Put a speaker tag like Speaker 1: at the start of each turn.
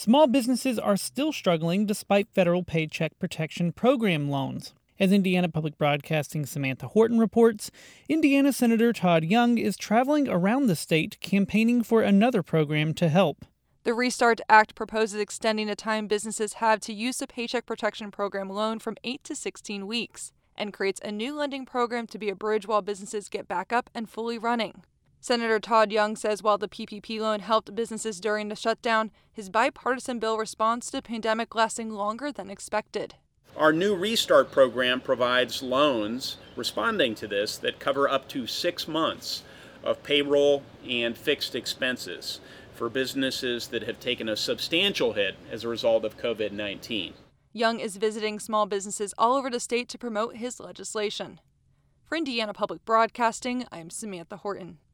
Speaker 1: Small businesses are still struggling despite federal Paycheck Protection Program loans. As Indiana Public Broadcasting's Samantha Horton reports, Indiana Senator Todd Young is traveling around the state campaigning for another program to help.
Speaker 2: The Restart Act proposes extending the time businesses have to use the Paycheck Protection Program loan from 8 to 16 weeks and creates a new lending program to be a bridge while businesses get back up and fully running. Senator Todd Young says while the PPP loan helped businesses during the shutdown, his bipartisan bill responds to the pandemic lasting longer than expected.
Speaker 3: Our new Restart program provides loans responding to this that cover up to 6 months of payroll and fixed expenses for businesses that have taken a substantial hit as a result of COVID-19.
Speaker 2: Young is visiting small businesses all over the state to promote his legislation. For Indiana Public Broadcasting, I'm Samantha Horton.